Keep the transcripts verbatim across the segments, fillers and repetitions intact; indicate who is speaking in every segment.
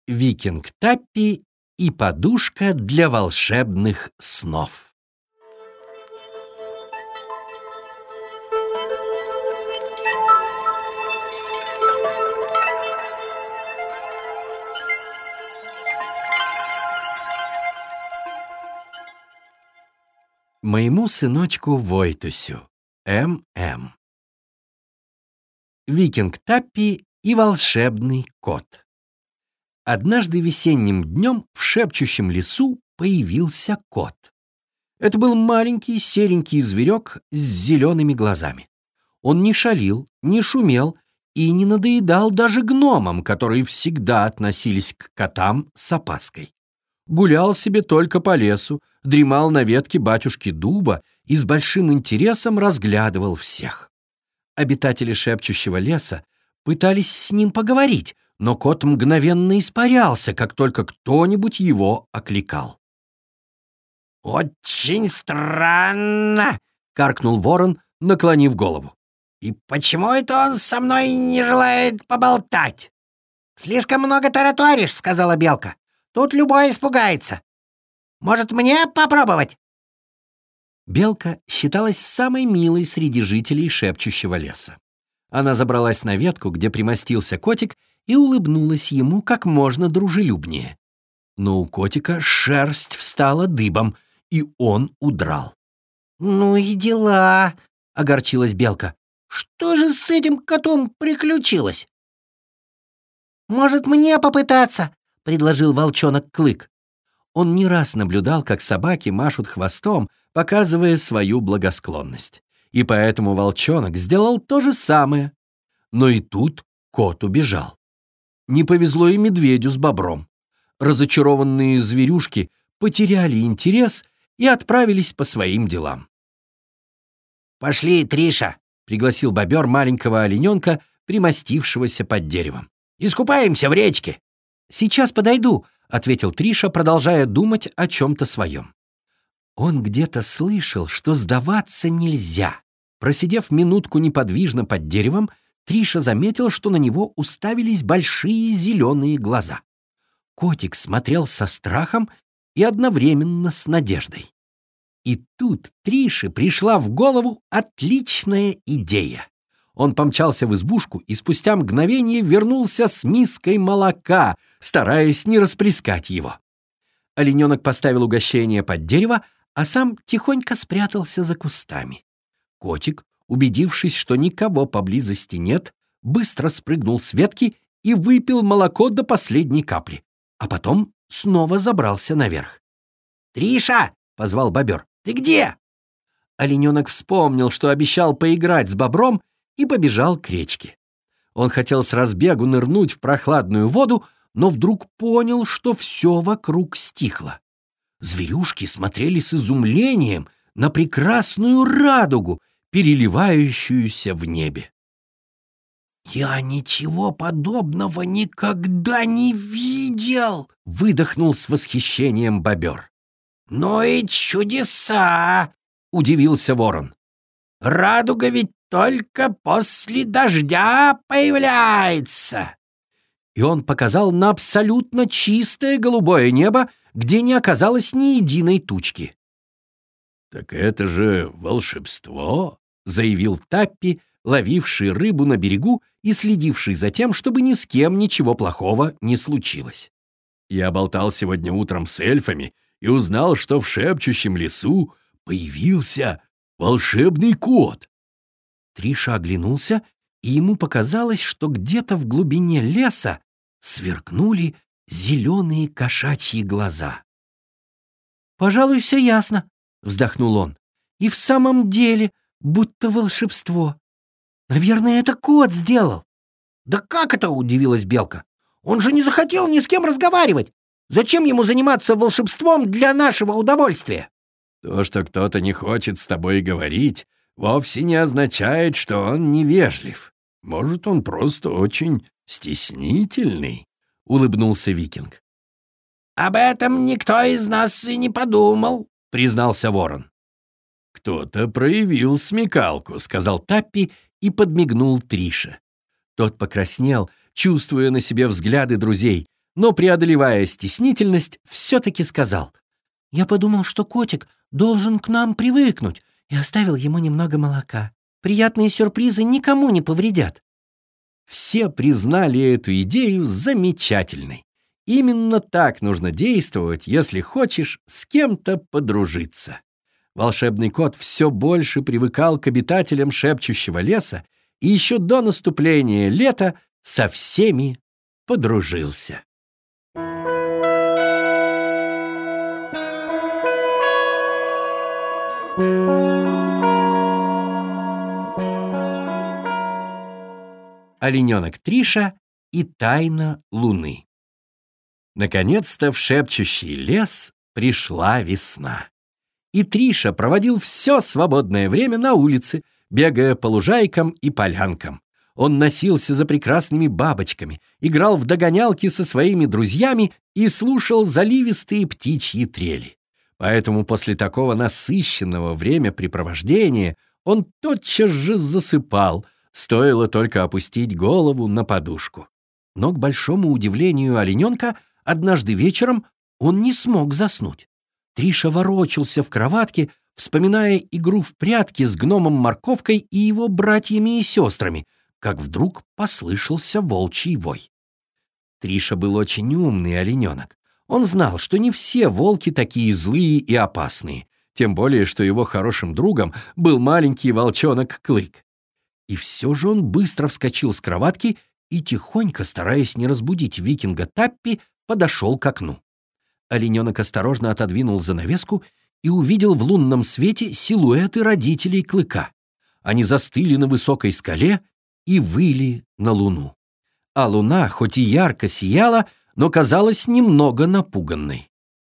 Speaker 1: Викинг Таппи и подушка для волшебных снов. Моему сыночку Войтусю, Эм Эм. Викинг Таппи и волшебный кот. Однажды весенним днем в шепчущем лесу появился кот. Это был маленький серенький зверек с зелеными глазами. Он не шалил, не шумел и не надоедал даже гномам, которые всегда относились к котам с опаской. Гулял себе только по лесу, дремал на ветке батюшки дуба и с большим интересом разглядывал всех. Обитатели шепчущего леса пытались с ним поговорить, но кот мгновенно испарялся, как только кто-нибудь его окликал.
Speaker 2: «Очень странно!» —
Speaker 1: каркнул ворон, наклонив голову.
Speaker 2: «И почему это он со мной не желает поболтать?» «Слишком много тараторишь», — сказала белка. «Тут любой испугается. Может, мне попробовать?»
Speaker 1: Белка считалась самой милой среди жителей шепчущего леса. Она забралась на ветку, где примостился котик, и улыбнулась ему как можно дружелюбнее. Но у котика шерсть встала дыбом, и он удрал.
Speaker 2: «Ну и дела», — огорчилась белка. «Что же с этим котом приключилось?» «Может, мне попытаться?» — предложил волчонок Клык.
Speaker 1: Он не раз наблюдал, как собаки машут хвостом, показывая свою благосклонность. И поэтому волчонок сделал то же самое. Но и тут кот убежал. Не повезло и медведю с бобром. Разочарованные зверюшки потеряли интерес и отправились по своим делам.
Speaker 2: «Пошли, Триша»,
Speaker 1: — пригласил бобер маленького олененка, примостившегося под деревом.
Speaker 2: «Искупаемся в речке».
Speaker 1: «Сейчас подойду», — ответил Триша, продолжая думать о чем-то своем. Он где-то слышал, что сдаваться нельзя. Просидев минутку неподвижно под деревом, Триша заметил, что на него уставились большие зеленые глаза. Котик смотрел со страхом и одновременно с надеждой. И тут Трише пришла в голову отличная идея. Он помчался в избушку и спустя мгновение вернулся с миской молока, стараясь не расплескать его. Олененок поставил угощение под дерево, а сам тихонько спрятался за кустами. Котик, убедившись, что никого поблизости нет, быстро спрыгнул с ветки и выпил молоко до последней капли, а потом снова забрался наверх.
Speaker 2: «Триша!» — позвал бобер. «Ты где?»
Speaker 1: Олененок вспомнил, что обещал поиграть с бобром, и побежал к речке. Он хотел с разбегу нырнуть в прохладную воду, но вдруг понял, что все вокруг стихло. Зверюшки смотрели с изумлением на прекрасную радугу, переливающуюся в небе.
Speaker 2: «Я ничего подобного никогда не видел!» —
Speaker 1: выдохнул с восхищением бобер.
Speaker 2: «Ну и чудеса!» — удивился ворон. «Радуга ведь только после дождя появляется!»
Speaker 1: И он показал на абсолютно чистое голубое небо, где не оказалось ни единой тучки.
Speaker 3: «Так это же волшебство!»
Speaker 1: — заявил Таппи, ловивший рыбу на берегу и следивший за тем, чтобы ни с кем ничего плохого не случилось.
Speaker 3: «Я болтал сегодня утром с эльфами и узнал, что в шепчущем лесу появился волшебный кот».
Speaker 1: Триша оглянулся, и ему показалось, что где-то в глубине леса сверкнули зеленые кошачьи глаза. «Пожалуй, все ясно», — вздохнул он. «И в самом деле, будто волшебство. Наверное, это кот сделал».
Speaker 2: «Да как это?» — удивилась белка. «Он же не захотел ни с кем разговаривать. Зачем ему заниматься волшебством для нашего удовольствия?»
Speaker 3: «То, что кто-то не хочет с тобой говорить, вовсе не означает, что он невежлив. Может, он просто очень стеснительный», — улыбнулся викинг.
Speaker 2: «Об этом никто из нас и не подумал», — признался ворон.
Speaker 3: «Кто-то проявил смекалку», —
Speaker 1: сказал Таппи и подмигнул Трише. Тот покраснел, чувствуя на себе взгляды друзей, но, преодолевая стеснительность, все-таки сказал:
Speaker 2: «Я подумал, что котик должен к нам привыкнуть, и оставил ему немного молока. Приятные сюрпризы никому не повредят».
Speaker 1: Все признали эту идею замечательной. Именно так нужно действовать, если хочешь с кем-то подружиться. Волшебный кот все больше привыкал к обитателям шепчущего леса и еще до наступления лета со всеми подружился. Олененок Триша и тайна Луны. Наконец-то в шепчущий лес пришла весна. И Триша проводил все свободное время на улице, бегая по лужайкам и полянкам. Он носился за прекрасными бабочками, играл в догонялки со своими друзьями и слушал заливистые птичьи трели. Поэтому после такого насыщенного времяпрепровождения он тотчас же засыпал, стоило только опустить голову на подушку. Но, к большому удивлению олененка, однажды вечером он не смог заснуть. Триша ворочался в кроватке, вспоминая игру в прятки с гномом Морковкой и его братьями и сестрами, как вдруг послышался волчий вой. Триша был очень умный олененок. Он знал, что не все волки такие злые и опасные, тем более, что его хорошим другом был маленький волчонок Клык. И все же он быстро вскочил с кроватки и, тихонько, стараясь не разбудить викинга Таппи, подошел к окну. Олененок осторожно отодвинул занавеску и увидел в лунном свете силуэты родителей Клыка. Они застыли на высокой скале и выли на луну. А луна, хоть и ярко сияла, но казалась немного напуганной.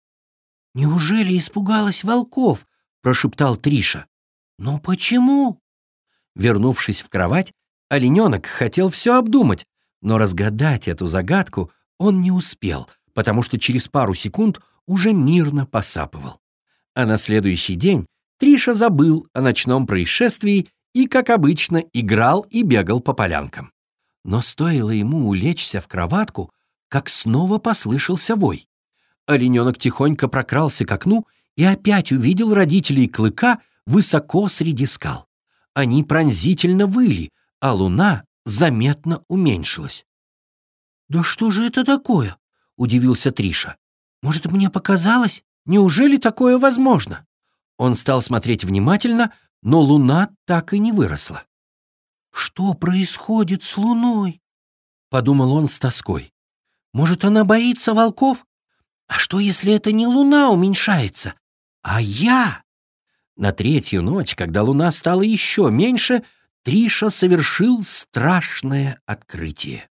Speaker 2: «Неужели испугалась волков?» — прошептал Триша. «Но почему?»
Speaker 1: Вернувшись в кровать, олененок хотел все обдумать, но разгадать эту загадку он не успел, потому что через пару секунд уже мирно посапывал. А на следующий день Триша забыл о ночном происшествии и, как обычно, играл и бегал по полянкам. Но стоило ему улечься в кроватку, как снова послышался вой. Олененок тихонько прокрался к окну и опять увидел родителей Клыка высоко среди скал. Они пронзительно выли, а луна заметно уменьшилась.
Speaker 2: «Да что же это такое?» — удивился Триша. «Может, мне показалось?
Speaker 1: Неужели такое возможно?» Он стал смотреть внимательно, но луна так и не выросла.
Speaker 2: «Что происходит с луной?»
Speaker 1: — подумал он с тоской.
Speaker 2: «Может, она боится волков? А что, если это не луна уменьшается, а я?»
Speaker 1: На третью ночь, когда луна стала еще меньше, Триша совершил страшное открытие.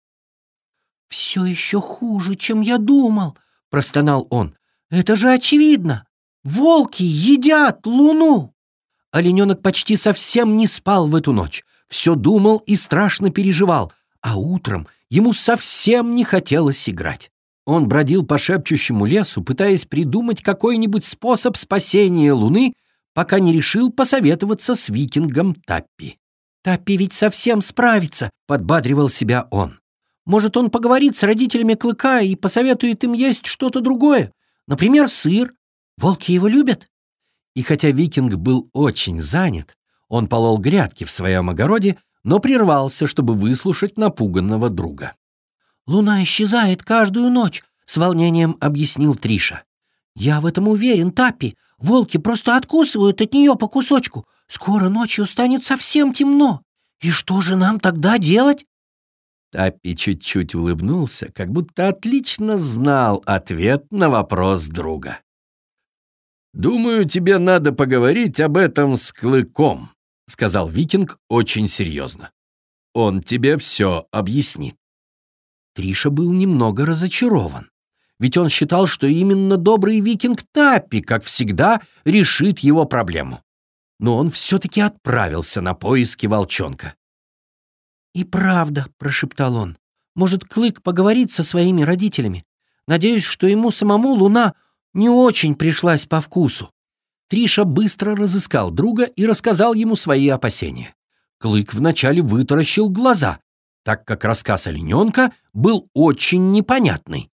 Speaker 2: «Все еще хуже, чем я думал», — простонал он. «Это же очевидно! Волки едят луну!»
Speaker 1: Олененок почти совсем не спал в эту ночь, все думал и страшно переживал, а утром ему совсем не хотелось играть. Он бродил по шепчущему лесу, пытаясь придумать какой-нибудь способ спасения луны, пока не решил посоветоваться с викингом Таппи.
Speaker 2: «Таппи ведь совсем справится», —
Speaker 1: подбадривал себя он.
Speaker 2: «Может, он поговорит с родителями Клыка и посоветует им есть что-то другое? Например, сыр. Волки его любят?»
Speaker 1: И хотя викинг был очень занят, он полол грядки в своем огороде, но прервался, чтобы выслушать напуганного друга.
Speaker 2: «Луна исчезает каждую ночь», — с волнением объяснил Триша. «Я в этом уверен, Таппи. Волки просто откусывают от нее по кусочку. Скоро ночью станет совсем темно. И что же нам тогда делать?»
Speaker 1: Таппи чуть-чуть улыбнулся, как будто отлично знал ответ на вопрос друга. «Думаю, тебе надо поговорить об этом с Клыком», — сказал викинг очень серьезно. «Он тебе все объяснит». Триша был немного разочарован, ведь он считал, что именно добрый викинг Таппи, как всегда, решит его проблему. Но он все-таки отправился на поиски волчонка.
Speaker 2: «И правда», — прошептал он, — «может, Клык поговорит со своими родителями? Надеюсь, что ему самому луна не очень пришлась по вкусу».
Speaker 1: Триша быстро разыскал друга и рассказал ему свои опасения. Клык вначале вытаращил глаза, так как рассказ олененка был очень непонятный.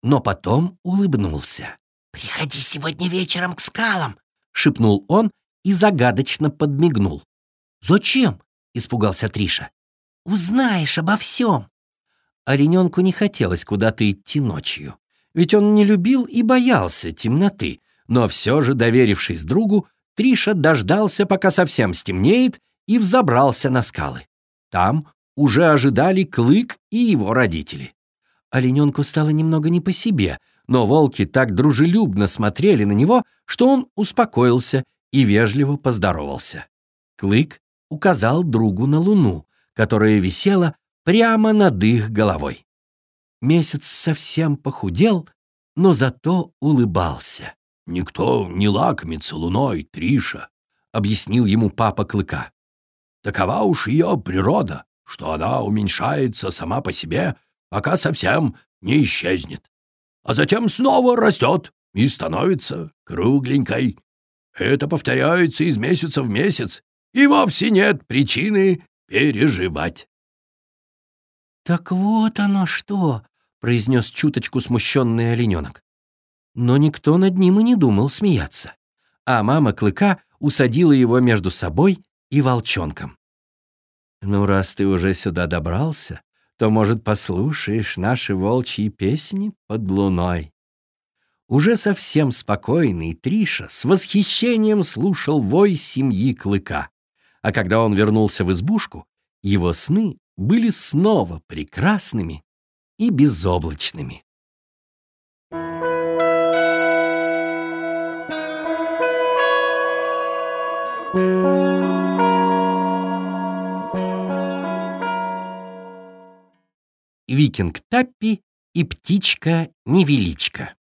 Speaker 1: но потом улыбнулся.
Speaker 2: «Приходи сегодня вечером к скалам»,
Speaker 1: — шепнул он и загадочно подмигнул.
Speaker 2: «Зачем?»
Speaker 1: — испугался Триша.
Speaker 2: «Узнаешь обо всем».
Speaker 1: Олененку не хотелось куда-то идти ночью, ведь он не любил и боялся темноты, но все же, доверившись другу, Триша дождался, пока совсем стемнеет, и взобрался на скалы. Там уже ожидали Клык и его родители. Олененку стало немного не по себе, но волки так дружелюбно смотрели на него, что он успокоился и вежливо поздоровался. Клык указал другу на луну, которая висела прямо над их головой. Месяц совсем похудел, но зато улыбался.
Speaker 3: «Никто не лакомится луной, Триша», — объяснил ему папа Клыка. «Такова уж ее природа, что она уменьшается сама по себе, пока совсем не исчезнет, а затем снова растет и становится кругленькой. Это повторяется из месяца в месяц, и вовсе нет причины переживать».
Speaker 1: «Так вот оно что!» — произнес чуточку смущенный олененок. Но никто над ним и не думал смеяться, а мама Клыка усадила его между собой и волчонком. «Ну, раз ты уже сюда добрался, то, может, послушаешь наши волчьи песни под луной?» Уже совсем спокойный Триша с восхищением слушал вой семьи Клыка, а когда он вернулся в избушку, его сны были снова прекрасными и безоблачными. Викинг Таппи и птичка-невеличка.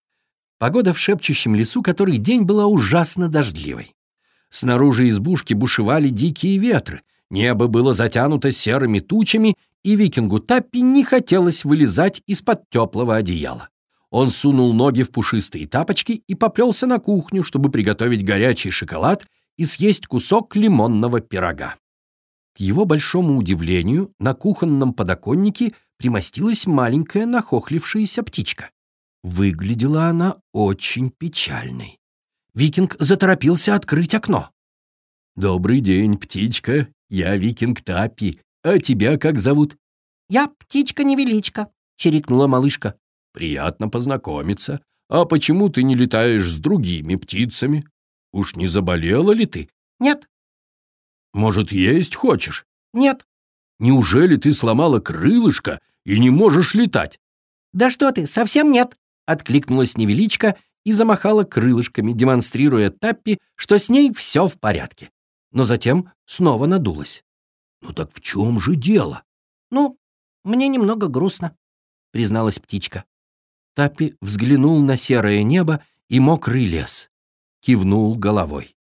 Speaker 1: Погода в шепчущем лесу который день была ужасно дождливой. Снаружи избушки бушевали дикие ветры, небо было затянуто серыми тучами, и викингу Таппи не хотелось вылезать из-под теплого одеяла. Он сунул ноги в пушистые тапочки и поплелся на кухню, чтобы приготовить горячий шоколад и съесть кусок лимонного пирога. К его большому удивлению, на кухонном подоконнике примостилась маленькая нахохлившаяся птичка. Выглядела она очень печальной. Викинг заторопился открыть окно. «Добрый день, птичка. Я викинг Таппи. А тебя как зовут?»
Speaker 2: «Я птичка-невеличка», — чирикнула малышка.
Speaker 3: «Приятно познакомиться. А почему ты не летаешь с другими птицами? Уж не заболела ли ты?»
Speaker 2: «Нет».
Speaker 3: «Может, есть хочешь?»
Speaker 2: «Нет».
Speaker 3: «Неужели ты сломала крылышко и не можешь летать?»
Speaker 2: «Да что ты, совсем нет», — откликнулась невеличка и замахала крылышками, демонстрируя Таппи, что с ней все в порядке. Но затем снова надулась.
Speaker 3: «Ну так в чем же дело?»
Speaker 2: «Ну, мне немного грустно», — призналась птичка.
Speaker 1: Таппи взглянул на серое небо и мокрый лес. Кивнул головой.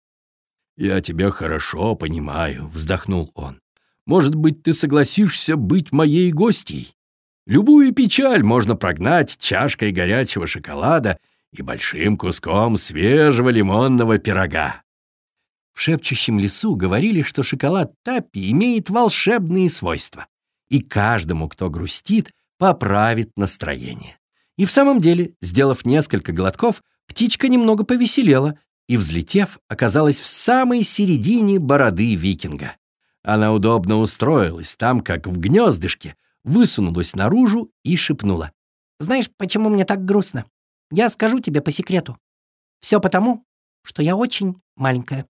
Speaker 3: «Я тебя хорошо понимаю», — вздохнул он. «Может быть, ты согласишься быть моей гостьей? Любую печаль можно прогнать чашкой горячего шоколада и большим куском свежего лимонного пирога».
Speaker 1: В шепчущем лесу говорили, что шоколад Таппи имеет волшебные свойства, и каждому, кто грустит, поправит настроение. И в самом деле, сделав несколько глотков, птичка немного повеселела и, взлетев, оказалась в самой середине бороды викинга. Она удобно устроилась там, как в гнездышке, высунулась наружу и шепнула.
Speaker 2: «Знаешь, почему мне так грустно? Я скажу тебе по секрету. Все потому, что я очень маленькая».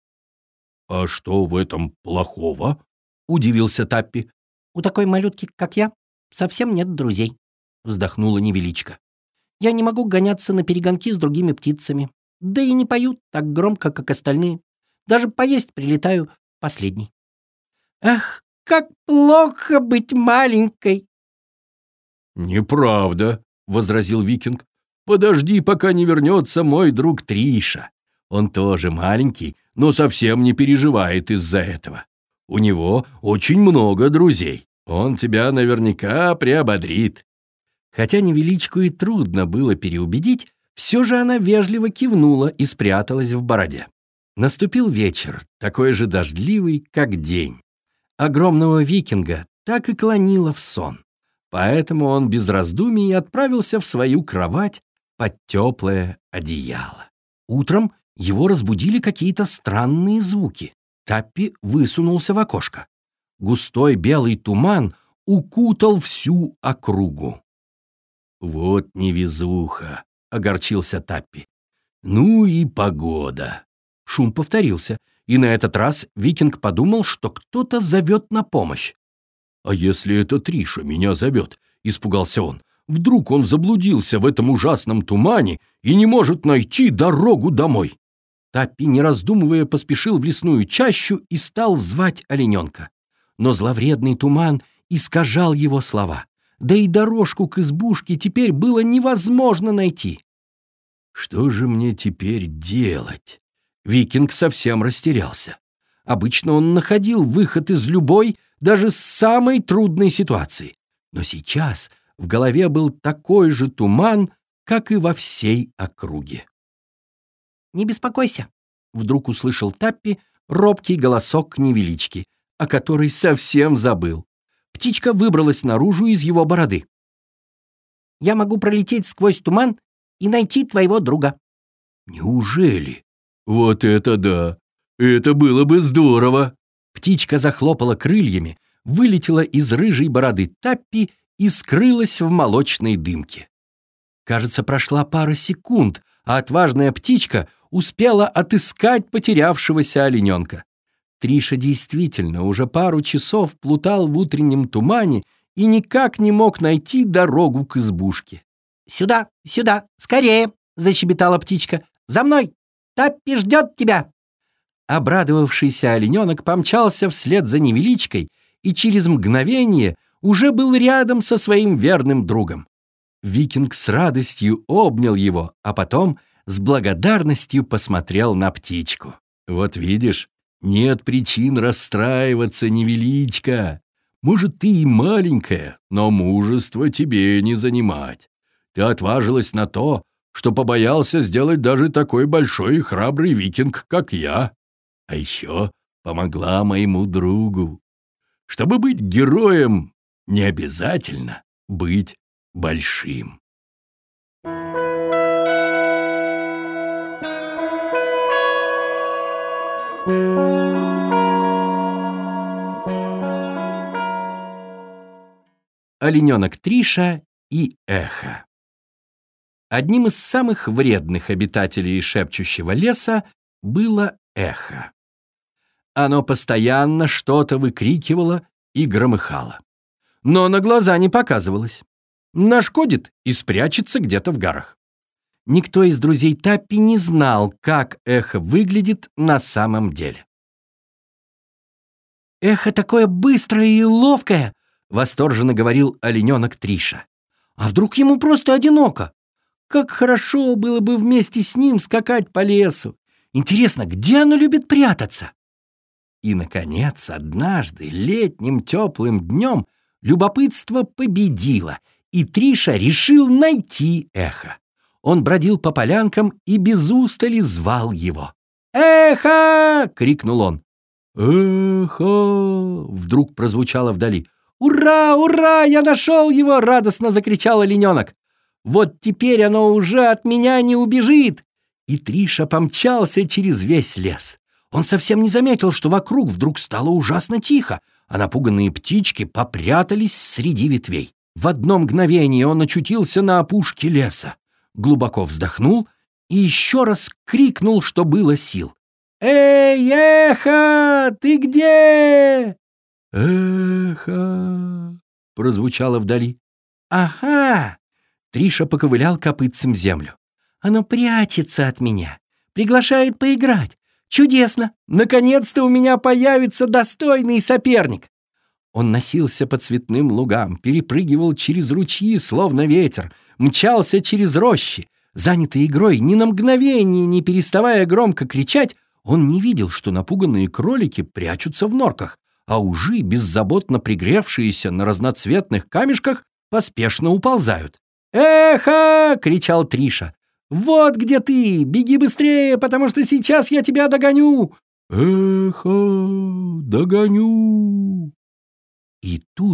Speaker 3: «А что в этом плохого?» — удивился Таппи.
Speaker 2: «У такой малютки, как я, совсем нет друзей», — вздохнула невеличка. «Я не могу гоняться на перегонки с другими птицами, да и не пою так громко, как остальные. Даже поесть прилетаю последней. Ах, как плохо быть маленькой!»
Speaker 3: «Неправда», — возразил викинг. «Подожди, пока не вернется мой друг Триша. Он тоже маленький, но совсем не переживает из-за этого. У него очень много друзей. Он тебя наверняка приободрит».
Speaker 1: Хотя невеличку и трудно было переубедить, все же она вежливо кивнула и спряталась в бороде. Наступил вечер, такой же дождливый, как день. Огромного викинга так и клонило в сон. Поэтому он без раздумий отправился в свою кровать под теплое одеяло. Утром его разбудили какие-то странные звуки. Таппи высунулся в окошко. Густой белый туман укутал всю округу. «Вот невезуха!» — огорчился Таппи. «Ну и погода!» Шум повторился, и на этот раз Викинг подумал, что кто-то зовет на помощь. «А если это Триша меня зовет?» — испугался он. «Вдруг он заблудился в этом ужасном тумане и не может найти дорогу домой?» Таппи, не раздумывая, поспешил в лесную чащу и стал звать олененка. Но зловредный туман искажал его слова. Да и дорожку к избушке теперь было невозможно найти. «Что же мне теперь делать?» Викинг совсем растерялся. Обычно он находил выход из любой, даже самой трудной ситуации. Но сейчас в голове был такой же туман, как и во всей округе.
Speaker 2: «Не беспокойся», —
Speaker 1: вдруг услышал Таппи робкий голосок невелички, о которой совсем забыл. Птичка выбралась наружу из его бороды.
Speaker 2: «Я могу пролететь сквозь туман и найти твоего друга».
Speaker 3: «Неужели? Вот это да! Это было бы здорово!»
Speaker 1: Птичка захлопала крыльями, вылетела из рыжей бороды Таппи и скрылась в молочной дымке. Кажется, прошла пара секунд, а отважная птичка успела отыскать потерявшегося олененка. Триша действительно уже пару часов плутал в утреннем тумане и никак не мог найти дорогу к избушке.
Speaker 2: «Сюда, сюда, скорее!» — защебетала птичка. «За мной! Таппи ждет тебя!»
Speaker 1: Обрадовавшийся олененок помчался вслед за невеличкой и через мгновение уже был рядом со своим верным другом. Викинг с радостью обнял его, а потом с благодарностью посмотрел на птичку. «Вот видишь, нет причин расстраиваться, невеличка. Может, ты и маленькая, но мужество тебе не занимать. Ты отважилась на то, что побоялся сделать даже такой большой и храбрый викинг, как я. А еще помогла моему другу. Чтобы быть героем, не обязательно быть большим». Олененок Триша и эхо. Одним из самых вредных обитателей шепчущего леса было эхо. Оно постоянно что-то выкрикивало и громыхало. Но на глаза не показывалось. Нашкодит и спрячется где-то в горах. Никто из друзей Таппи не знал, как эхо выглядит на самом деле.
Speaker 2: «Эхо такое быстрое и ловкое!»
Speaker 1: — восторженно говорил олененок Триша.
Speaker 2: «А вдруг ему просто одиноко?
Speaker 1: Как хорошо было бы вместе с ним скакать по лесу! Интересно, где оно любит прятаться?» И, наконец, однажды, летним теплым днем, любопытство победило, и Триша решил найти эхо. Он бродил по полянкам и без устали звал его. «Эхо!» — крикнул он. «Эхо!» — вдруг прозвучало вдали. «Ура! Ура! Я нашел его!» — радостно закричал олененок. «Вот теперь оно уже от меня не убежит!» И Триша помчался через весь лес. Он совсем не заметил, что вокруг вдруг стало ужасно тихо, а напуганные птички попрятались среди ветвей. В одно мгновение он очутился на опушке леса, глубоко вздохнул и еще раз крикнул, что было сил. «Эй, эхо, ты где?» «Эхо!» — прозвучало вдали. «Ага!» — Триша поковылял копытцем землю. «Оно прячется от меня, приглашает поиграть. Чудесно! Наконец-то у меня появится достойный соперник!» Он носился по цветным лугам, перепрыгивал через ручьи, словно ветер, мчался через рощи. Занятый игрой, ни на мгновение не переставая громко кричать, он не видел, что напуганные кролики прячутся в норках, а ужи, беззаботно пригревшиеся на разноцветных камешках, поспешно уползают. «Эхо!» — кричал Триша. «Вот где ты! Беги быстрее, потому что сейчас я тебя догоню!» «Эхо! Догоню!» И тут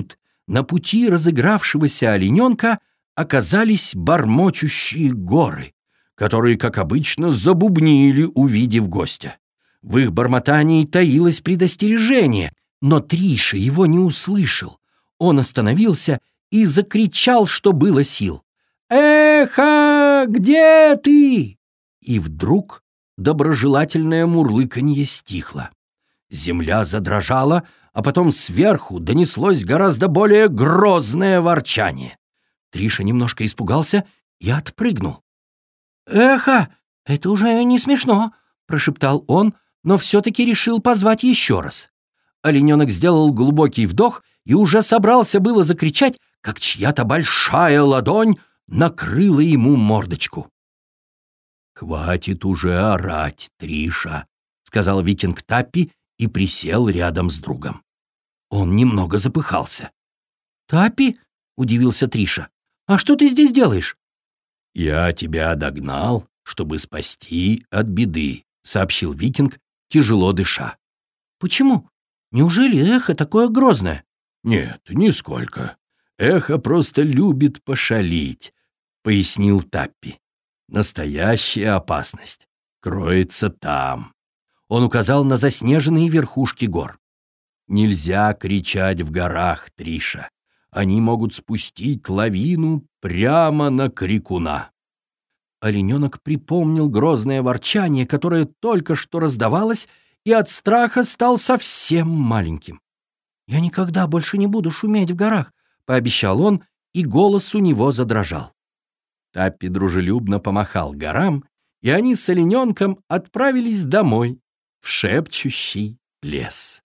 Speaker 1: на пути разыгравшегося олененка оказались бормочущие горы, которые, как обычно, забубнили, увидев гостя. В их бормотании таилось предостережение, но Триша его не услышал. Он остановился и закричал, что было сил: «Эхо, где ты?» И вдруг доброжелательное мурлыканье стихло. Земля задрожала, а потом сверху донеслось гораздо более грозное ворчание. Триша немножко испугался и отпрыгнул.
Speaker 2: «Эхо, это уже не смешно», — прошептал он, но все-таки решил позвать еще раз. Олененок сделал глубокий вдох и уже собрался было закричать, как чья-то большая ладонь накрыла ему мордочку.
Speaker 1: «Хватит уже орать, Триша», — сказал викинг Таппи и присел рядом с другом. Он немного запыхался.
Speaker 2: «Таппи?» — удивился Триша. «А что ты здесь делаешь?»
Speaker 1: «Я тебя догнал, чтобы спасти от беды», — сообщил викинг, тяжело дыша.
Speaker 2: «Почему? Неужели эхо такое грозное?»
Speaker 1: «Нет, нисколько. Эхо просто любит пошалить», — пояснил Таппи. «Настоящая опасность кроется там». Он указал на заснеженные верхушки гор. «Нельзя кричать в горах, Триша. Они могут спустить лавину прямо на крикуна». Олененок припомнил грозное ворчание, которое только что раздавалось, и от страха стал совсем маленьким.
Speaker 2: «Я никогда больше не буду шуметь в горах», — пообещал он, и голос у него задрожал.
Speaker 1: Таппи дружелюбно помахал горам, и они с олененком отправились домой, в шепчущий лес.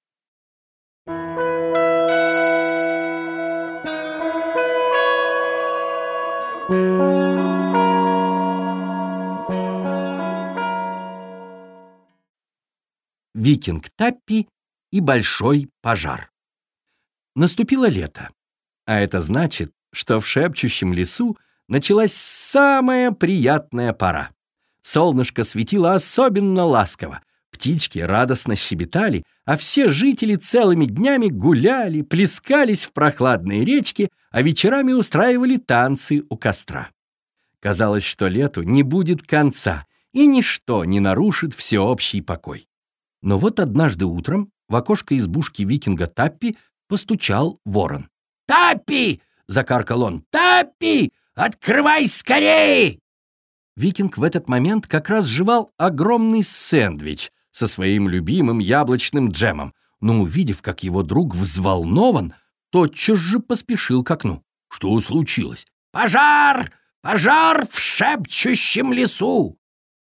Speaker 1: Викинг Таппи и большой пожар. Наступило лето, а это значит, что в шепчущем лесу началась самая приятная пора. Солнышко светило особенно ласково, птички радостно щебетали, а все жители целыми днями гуляли, плескались в прохладные речки, а вечерами устраивали танцы у костра. Казалось, что лету не будет конца, и ничто не нарушит всеобщий покой. Но вот однажды утром в окошко избушки викинга Таппи постучал ворон.
Speaker 2: «Таппи!» — закаркал он. «Таппи! Открывай скорее!»
Speaker 1: Викинг в этот момент как раз жевал огромный сэндвич со своим любимым яблочным джемом, но, увидев, как его друг взволнован, тотчас же поспешил к окну. Что случилось?
Speaker 2: «Пожар! Пожар в шепчущем лесу!»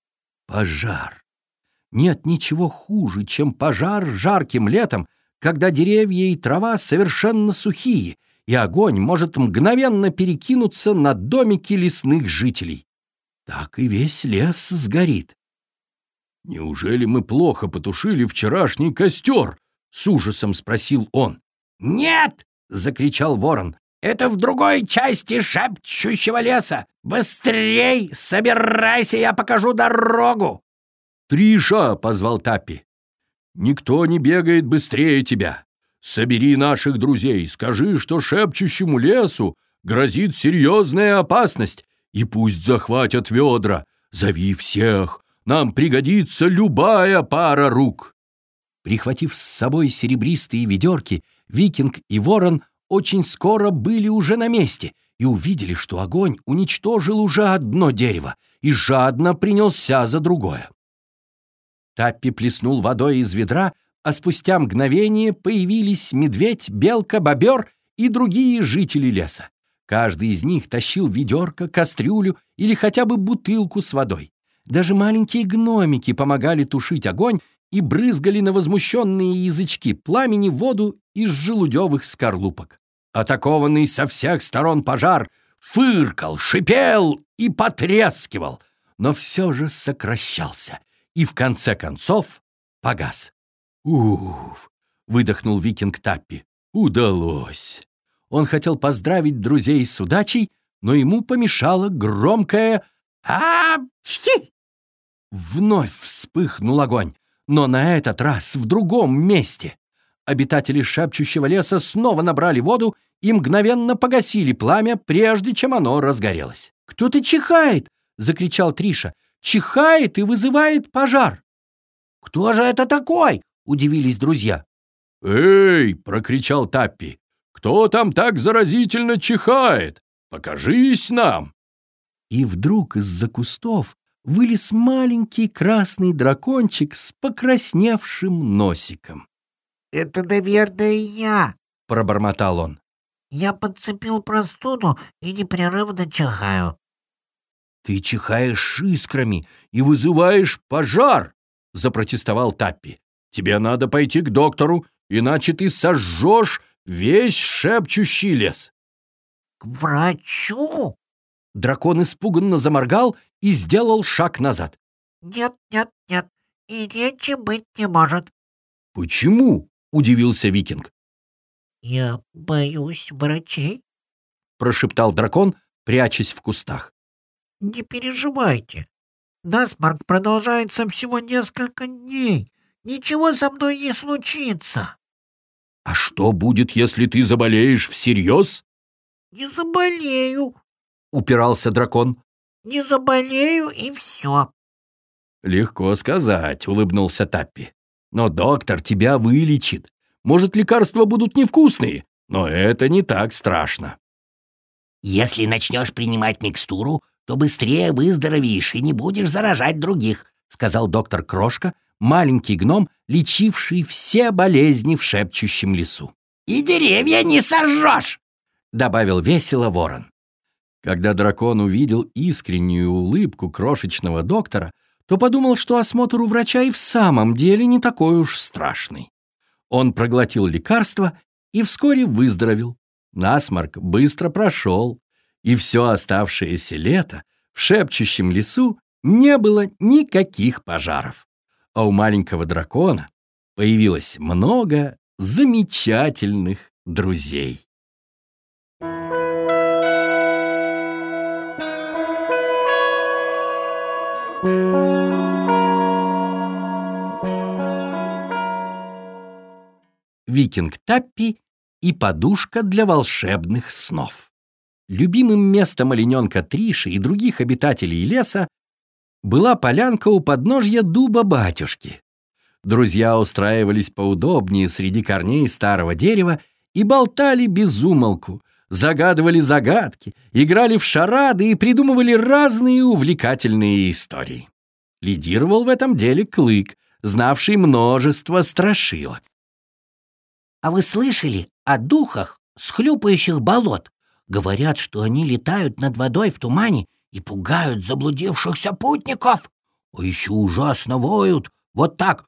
Speaker 1: Пожар. Нет ничего хуже, чем пожар жарким летом, когда деревья и трава совершенно сухие, и огонь может мгновенно перекинуться на домики лесных жителей. Так и весь лес сгорит. «Неужели мы плохо потушили вчерашний костер?» — с ужасом спросил он.
Speaker 2: «Нет!» — закричал ворон. «Это в другой части шепчущего леса! Быстрей собирайся, я покажу дорогу!»
Speaker 1: «Триша!» — позвал Таппи. «Никто не бегает быстрее тебя. Собери наших друзей, скажи, что шепчущему лесу грозит серьезная опасность, и пусть захватят ведра. Зови всех, нам пригодится любая пара рук». Прихватив с собой серебристые ведерки, викинг и ворон очень скоро были уже на месте и увидели, что огонь уничтожил уже одно дерево и жадно принялся за другое. Таппи плеснул водой из ведра, а спустя мгновение появились медведь, белка, бобер и другие жители леса. Каждый из них тащил ведерко, кастрюлю или хотя бы бутылку с водой. Даже маленькие гномики помогали тушить огонь и брызгали на возмущенные язычки пламени воду из желудевых скорлупок. Атакованный со всех сторон пожар фыркал, шипел и потрескивал, но все же сокращался и в конце концов погас. «Уф!» — выдохнул викинг Таппи. «Удалось!» Он хотел поздравить друзей с удачей, но ему помешало громкое «А-чхи!». Вновь вспыхнул огонь, но на этот раз в другом месте. Обитатели шепчущего леса снова набрали воду и мгновенно погасили пламя, прежде чем оно разгорелось. «Кто-то чихает!» — закричал Триша. «Чихает и вызывает пожар!»
Speaker 2: «Кто же это такой?» — удивились друзья.
Speaker 3: «Эй!» — прокричал Таппи. «Кто там так заразительно чихает? Покажись нам!»
Speaker 1: И вдруг из-за кустов вылез маленький красный дракончик с покрасневшим носиком.
Speaker 4: «Это, наверное, я»,
Speaker 1: — пробормотал он.
Speaker 4: «Я подцепил простуду и непрерывно чихаю».
Speaker 1: «Ты чихаешь искрами и вызываешь пожар!» — запротестовал Таппи. «Тебе надо пойти к доктору, иначе ты сожжешь весь шепчущий лес».
Speaker 4: «К врачу?»
Speaker 1: Дракон испуганно заморгал и сделал шаг назад.
Speaker 4: «Нет, нет, нет, и речи быть не может».
Speaker 1: «Почему?» — удивился Викинг.
Speaker 4: «Я боюсь врачей».
Speaker 1: Прошептал дракон, прячась в кустах.
Speaker 4: «Не переживайте. Насморк продолжается всего несколько дней. Ничего со мной не случится».
Speaker 3: «А что будет, если ты заболеешь всерьез?»
Speaker 4: «Не заболею,
Speaker 1: — упирался дракон.
Speaker 4: не заболею и все».
Speaker 3: «Легко сказать», — улыбнулся Таппи.
Speaker 1: «Но доктор тебя вылечит. Может, лекарства будут невкусные, но это не так страшно».
Speaker 2: «Если начнешь принимать микстуру, то быстрее выздоровеешь и не будешь заражать других», — сказал доктор Крошка, маленький гном, лечивший все болезни в шепчущем лесу. «И деревья не сожжешь», — добавил весело ворон.
Speaker 1: Когда дракон увидел искреннюю улыбку крошечного доктора, то подумал, что осмотр у врача и в самом деле не такой уж страшный. Он проглотил лекарство и вскоре выздоровел. Насморк быстро прошел, и все оставшееся лето в шепчущем лесу не было никаких пожаров. А у маленького дракона появилось много замечательных друзей. Викинг Таппи и подушка для волшебных снов. Любимым местом олененка Триши и других обитателей леса была полянка у подножья дуба батюшки. Друзья устраивались поудобнее среди корней старого дерева и болтали без умолку, загадывали загадки, играли в шарады и придумывали разные увлекательные истории. Лидировал в этом деле Клык, знавший множество страшилок.
Speaker 2: «А вы слышали о духах с хлюпающих болот? Говорят, что они летают над водой в тумане и пугают заблудившихся путников. А еще ужасно воют, вот так.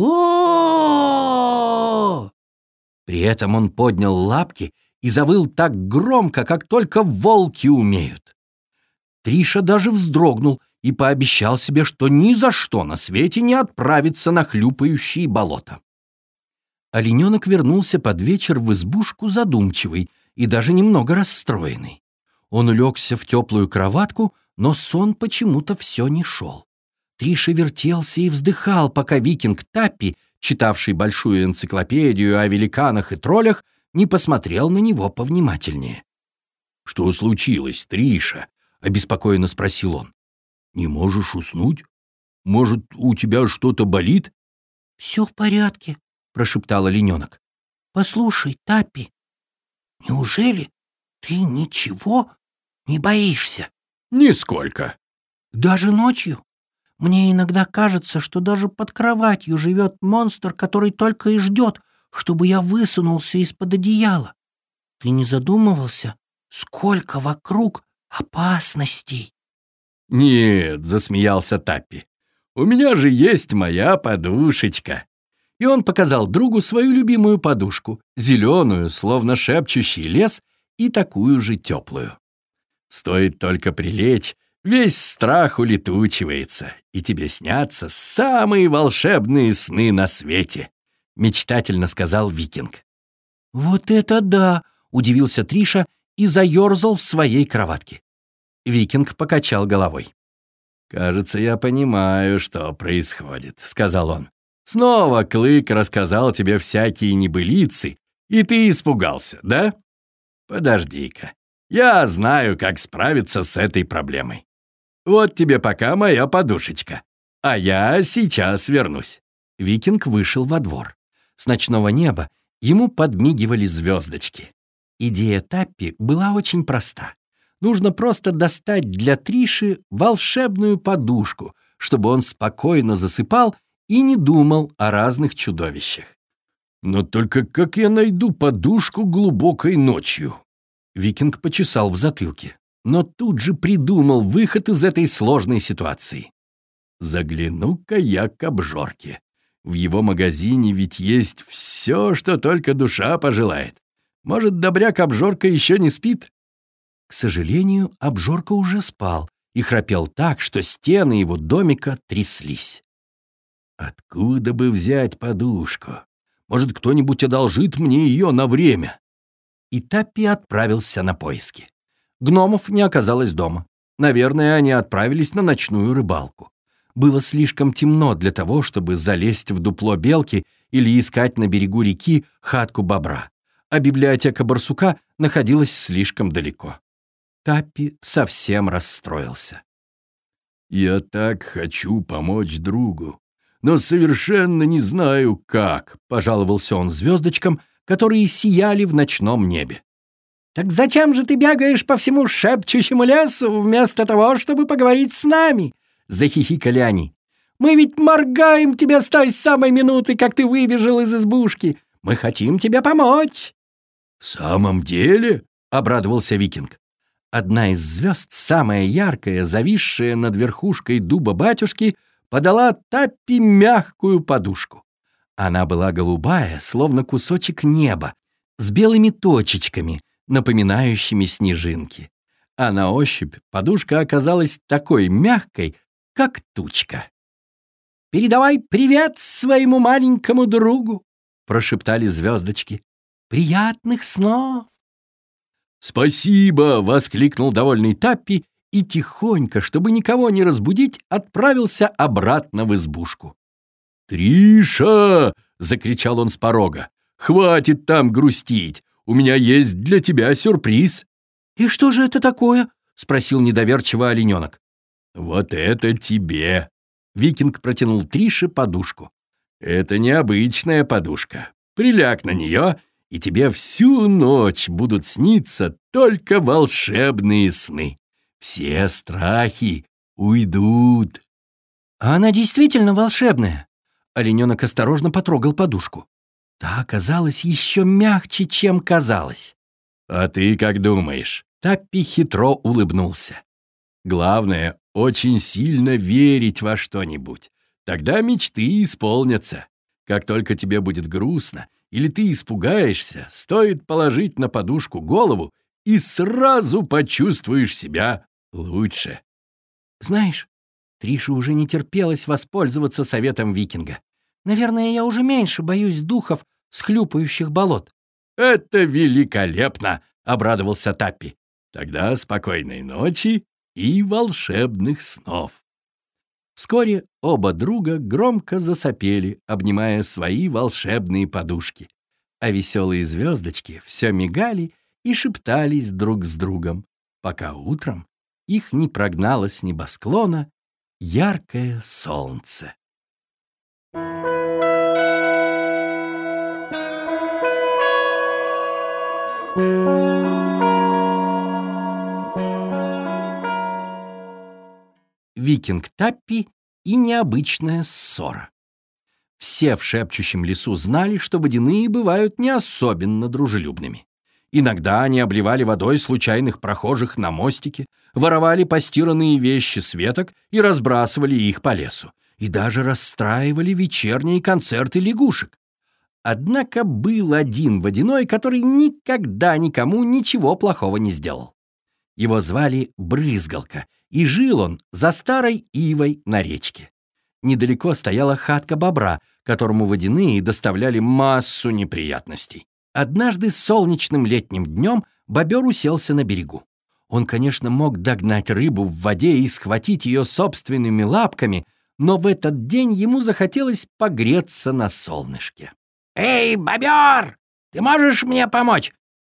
Speaker 2: О-о-о-о!»
Speaker 1: При этом он поднял лапки и завыл так громко, как только волки умеют. Триша даже вздрогнул и пообещал себе, что ни за что на свете не отправится на хлюпающие болота. Олененок вернулся под вечер в избушку задумчивый и даже немного расстроенный. Он улегся в теплую кроватку, но сон почему-то все не шел. Триша вертелся и вздыхал, пока викинг Таппи, читавший большую энциклопедию о великанах и троллях, не посмотрел на него повнимательнее.
Speaker 3: «Что случилось, Триша?»
Speaker 1: — обеспокоенно спросил он.
Speaker 3: «Не можешь уснуть? Может, у тебя что-то болит?»
Speaker 2: «Все в порядке», — прошептал олененок. «Послушай, Таппи, неужели ты ничего не боишься?»
Speaker 3: «Нисколько».
Speaker 2: «Даже ночью? Мне иногда кажется, что даже под кроватью живет монстр, который только и ждет, чтобы я высунулся из-под одеяла. Ты не задумывался, сколько вокруг опасностей?»
Speaker 3: «Нет», — засмеялся Таппи, — «у меня же есть моя подушечка».
Speaker 1: И он показал другу свою любимую подушку, зеленую, словно шепчущий лес, и такую же теплую. Стоит только прилечь, весь страх улетучивается, и тебе снятся самые волшебные сны на свете, — мечтательно сказал викинг. «Вот это да!» — удивился Триша и заерзал в своей кроватке. Викинг покачал головой. «Кажется, я понимаю, что происходит», — сказал он. «Снова Клык рассказал тебе всякие небылицы, и ты испугался, да?»
Speaker 3: Подожди-ка, я знаю, как справиться с этой проблемой. Вот тебе пока моя подушечка, а я сейчас вернусь».
Speaker 1: Викинг вышел во двор. С ночного неба ему подмигивали звездочки. Идея Таппи была очень проста. Нужно просто достать для Триши волшебную подушку, чтобы он спокойно засыпал и не думал о разных чудовищах.
Speaker 3: «Но только как я найду подушку глубокой ночью?»
Speaker 1: Викинг почесал в затылке, но тут же придумал выход из этой сложной ситуации.
Speaker 3: «Загляну-ка я к обжорке. В его магазине ведь есть все, что только душа пожелает. Может, добряк-обжорка еще не спит?»
Speaker 1: К сожалению, обжорка уже спал и храпел так, что стены его домика тряслись.
Speaker 3: «Откуда бы взять подушку? Может, кто-нибудь одолжит мне ее на время?»
Speaker 1: И Таппи отправился на поиски. Гномов не оказалось дома. Наверное, они отправились на ночную рыбалку. Было слишком темно для того, чтобы залезть в дупло белки или искать на берегу реки хатку бобра, а библиотека барсука находилась слишком далеко. Таппи совсем расстроился.
Speaker 3: «Я так хочу помочь другу, но совершенно не знаю, как», — пожаловался он звездочкам, которые сияли в ночном небе.
Speaker 2: «Так зачем же ты бегаешь по всему шепчущему лесу, вместо того, чтобы поговорить с нами?» — захихикали они. «Мы ведь моргаем тебя с той самой минуты, как ты выбежал из избушки. Мы хотим тебе помочь».
Speaker 3: «В самом деле?»
Speaker 1: — обрадовался Викинг. Одна из звезд, самая яркая, зависшая над верхушкой дуба батюшки, подала Таппи мягкую подушку. Она была голубая, словно кусочек неба, с белыми точечками, напоминающими снежинки. А на ощупь подушка оказалась такой мягкой, как тучка.
Speaker 2: «Передавай привет своему маленькому другу»,
Speaker 1: — прошептали звездочки.
Speaker 2: «Приятных снов!»
Speaker 3: «Спасибо!» — воскликнул довольный
Speaker 1: Таппи и тихонько, чтобы никого не разбудить, отправился обратно в избушку.
Speaker 3: «Триша!» — закричал он с порога. «Хватит там грустить! У меня есть для тебя сюрприз!»
Speaker 1: «И что же это такое?» — спросил недоверчиво олененок.
Speaker 3: «Вот это тебе!» — Викинг протянул Трише подушку. «Это необычная подушка. Приляг на нее, и тебе всю ночь будут сниться только волшебные сны. Все страхи уйдут».
Speaker 1: «А она действительно волшебная?» Олененок осторожно потрогал подушку. Та оказалась еще мягче, чем казалось.
Speaker 3: «А ты как думаешь?»
Speaker 1: Таппи хитро улыбнулся.
Speaker 3: «Главное, очень сильно верить во что-нибудь. Тогда мечты исполнятся. Как только тебе будет грустно или ты испугаешься, стоит положить на подушку голову, и сразу почувствуешь себя лучше».
Speaker 1: Знаешь, Трише уже не терпелось воспользоваться советом Викинга. «Наверное, я уже меньше боюсь духов с хлюпающих болот».
Speaker 3: «Это великолепно!» — обрадовался Таппи. «Тогда спокойной ночи и волшебных снов».
Speaker 1: Вскоре оба друга громко засопели, обнимая свои волшебные подушки. А веселые звездочки все мигали и шептались друг с другом, пока утром их не прогнало с небосклона яркое солнце. Викинг Таппи и необычная ссора. Все в шепчущем лесу знали, что водяные бывают не особенно дружелюбными. Иногда они обливали водой случайных прохожих на мостике, воровали постиранные вещи с веток и разбрасывали их по лесу, и даже расстраивали вечерние концерты лягушек. Однако был один водяной, который никогда никому ничего плохого не сделал. Его звали Брызгалка, и жил он за старой ивой на речке. Недалеко стояла хатка бобра, которому водяные доставляли массу неприятностей. Однажды солнечным летним днем бобер уселся на берегу. Он, конечно, мог догнать рыбу в воде и схватить ее собственными лапками, но в этот день ему захотелось погреться на солнышке.
Speaker 2: «Эй, бобер, ты можешь мне помочь?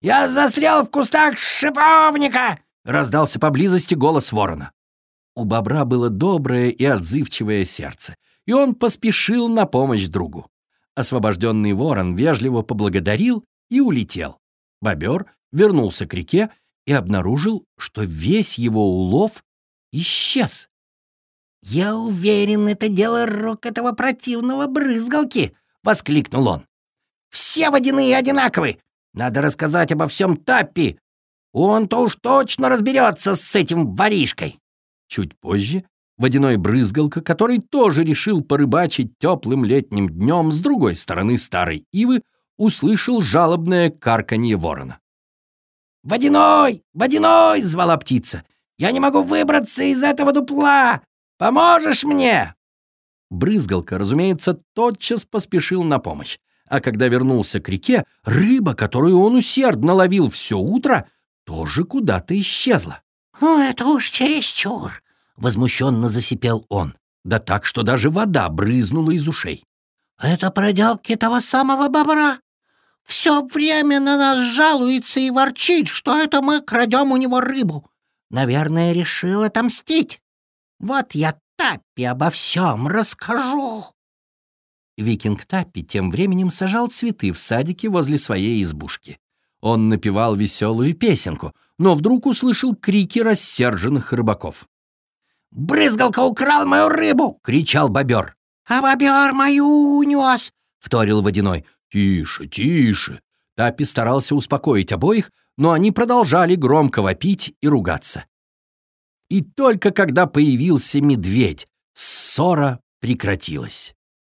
Speaker 1: Я застрял в кустах шиповника!» — раздался поблизости голос ворона. У бобра было доброе и отзывчивое сердце, и он поспешил на помощь другу. Освобожденный ворон вежливо поблагодарил и улетел. Бобер вернулся к реке и обнаружил, что весь его улов исчез.
Speaker 2: «Я уверен, это дело рук этого противного брызгалки!» — воскликнул он. «Все водяные одинаковы! Надо рассказать обо всем Таппи! Он-то уж точно разберется с этим воришкой!»
Speaker 1: Чуть позже водяной брызгалка, который тоже решил порыбачить теплым летним днем с другой стороны старой ивы, услышал жалобное карканье ворона.
Speaker 2: «Водяной! Водяной!» — звала птица. «Я не могу выбраться из этого дупла! Поможешь мне?»
Speaker 1: Брызгалка, разумеется, тотчас поспешил на помощь, а когда вернулся к реке, рыба, которую он усердно ловил все утро, тоже куда-то исчезла.
Speaker 2: «Ну, это уж чересчур!» — возмущенно засипел он.
Speaker 1: Да так, что даже вода брызнула из ушей.
Speaker 2: «Это проделки того самого бобра. Все время на нас жалуется и ворчит, что это мы крадем у него рыбу. Наверное, решил отомстить. Вот я Таппи обо всем расскажу».
Speaker 1: Викинг Таппи тем временем сажал цветы в садике возле своей избушки. Он напевал веселую песенку, но вдруг услышал крики рассерженных рыбаков.
Speaker 2: «Брызгалка украл мою рыбу!» — кричал бобер. «А бобер мою унес!» — вторил водяной.
Speaker 1: «Тише, тише!» Таппи старался успокоить обоих, но они продолжали громко вопить и ругаться. И только когда появился медведь, ссора прекратилась.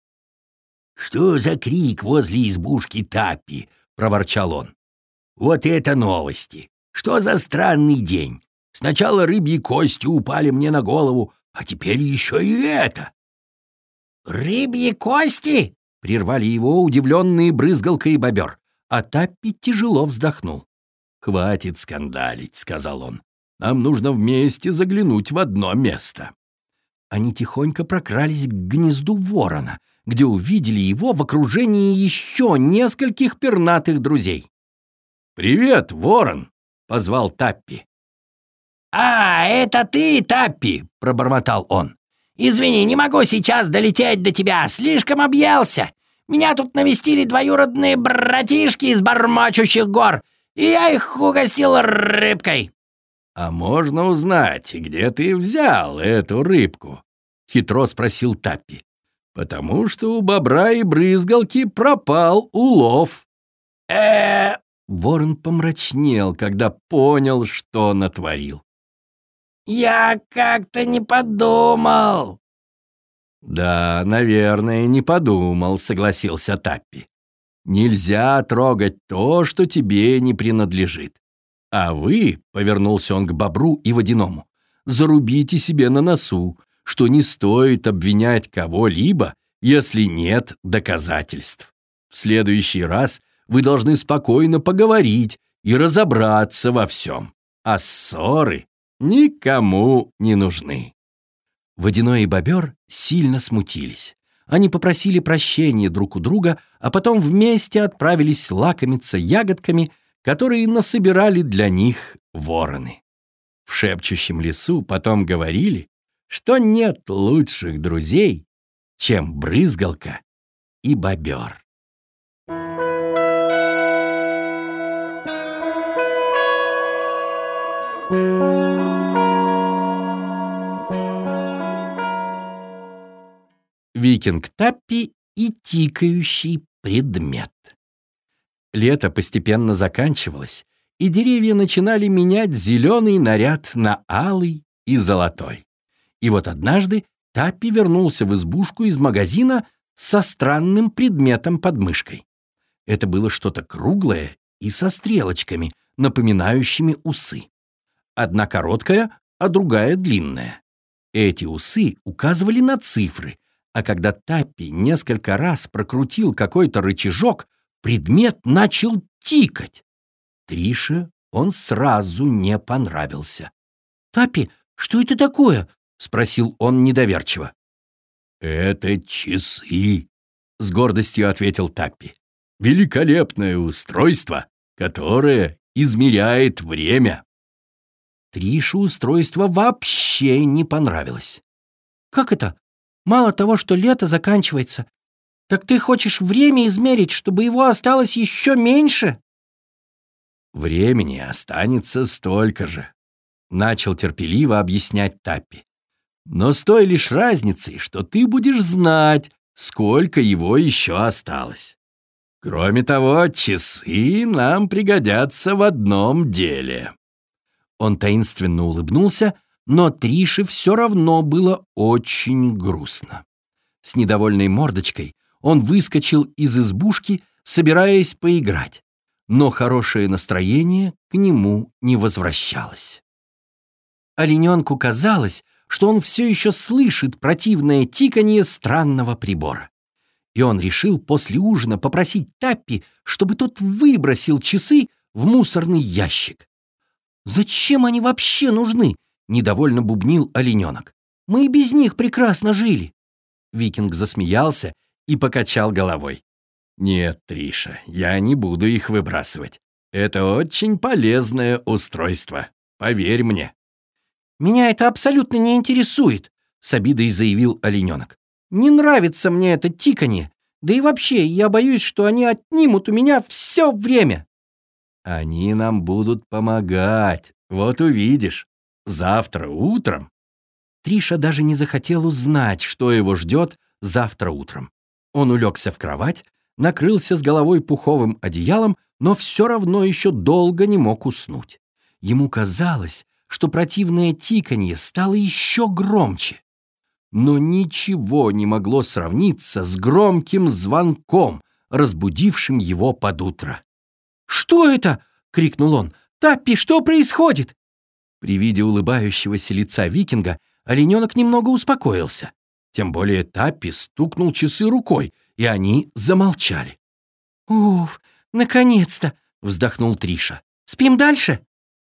Speaker 3: «Что за крик возле избушки Таппи?» — проворчал он. «Вот это новости! Что за странный день? Сначала рыбьи кости упали мне на голову, а теперь еще и это!»
Speaker 2: «Рыбьи кости?»
Speaker 1: — прервали его удивленные брызгалка и бобер, а Таппи тяжело вздохнул. «Хватит скандалить», — сказал он. «Нам нужно вместе заглянуть в одно место». Они тихонько прокрались к гнезду ворона, где увидели его в окружении еще нескольких пернатых друзей. «Привет, ворон!» — позвал Таппи.
Speaker 2: «А, это ты, Таппи!» — пробормотал он. «Извини, не могу сейчас долететь до тебя, слишком объелся. Меня тут навестили двоюродные братишки из бормочущих гор, и я их угостил рыбкой».
Speaker 3: «А можно узнать, где ты взял эту рыбку?» — хитро спросил Таппи. «Потому что у бобра и брызгалки пропал улов».
Speaker 2: э
Speaker 1: Ворон помрачнел, когда понял, что натворил.
Speaker 2: «Я как-то не подумал».
Speaker 1: «Да, наверное, не подумал», — согласился Таппи. «Нельзя трогать то, что тебе не принадлежит. А вы, — повернулся он к бобру и водяному, — зарубите себе на носу, что не стоит обвинять кого-либо, если нет доказательств. В следующий раз вы должны спокойно поговорить и разобраться во всем, а ссоры никому не нужны». Водяной и бобер сильно смутились. Они попросили прощения друг у друга, а потом вместе отправились лакомиться ягодками, которые насобирали для них вороны. В шепчущем лесу потом говорили, что нет лучших друзей, чем брызгалка и бобер. Викинг Таппи и тикающий предмет. Лето постепенно заканчивалось, и деревья начинали менять зеленый наряд на алый и золотой. И вот однажды Таппи вернулся в избушку из магазина со странным предметом под мышкой. Это было что-то круглое и со стрелочками, напоминающими усы. Одна короткая, а другая длинная. Эти усы указывали на цифры, а когда Таппи несколько раз прокрутил какой-то рычажок, предмет начал тикать. Трише он сразу не понравился.
Speaker 2: «Таппи, что это такое?»
Speaker 1: — спросил он недоверчиво.
Speaker 3: «Это часы», — с гордостью ответил Таппи. «Великолепное устройство, которое измеряет время».
Speaker 1: Трише устройство вообще не понравилось. «Как это? Мало того, что лето заканчивается, так ты хочешь время измерить, чтобы его осталось еще меньше?»
Speaker 3: «Времени останется столько же», — начал терпеливо объяснять Таппи. «Но с той лишь разницей, что ты будешь знать, сколько его еще осталось. Кроме того, часы нам пригодятся в одном деле».
Speaker 1: Он таинственно улыбнулся, но Трише все равно было очень грустно. С недовольной мордочкой он выскочил из избушки, собираясь поиграть, но хорошее настроение к нему не возвращалось. Олененку казалось, что он все еще слышит противное тиканье странного прибора. И он решил после ужина попросить Таппи, чтобы тот выбросил часы в мусорный ящик. «Зачем они вообще нужны?» — недовольно бубнил олененок. «Мы и без них прекрасно жили». Викинг засмеялся и покачал головой.
Speaker 3: «Нет, Триша, я не буду их выбрасывать. Это очень полезное устройство, поверь мне».
Speaker 1: «Меня это абсолютно не интересует», — с обидой заявил олененок. «Не нравится мне это тиканье. Да и вообще, я боюсь, что они отнимут у меня все время».
Speaker 3: «Они нам будут помогать, вот увидишь. Завтра утром».
Speaker 1: Триша даже не захотел узнать, что его ждет завтра утром. Он улегся в кровать, накрылся с головой пуховым одеялом, но все равно еще долго не мог уснуть. Ему казалось, что противное тиканье стало еще громче. Но ничего не могло сравниться с громким звонком, разбудившим его под утро. «Что это?» — крикнул он. «Таппи, что происходит?» При виде улыбающегося лица викинга олененок немного успокоился. Тем более Таппи стукнул часы рукой, и они замолчали. «Уф, наконец-то!» — вздохнул Триша. «Спим дальше?»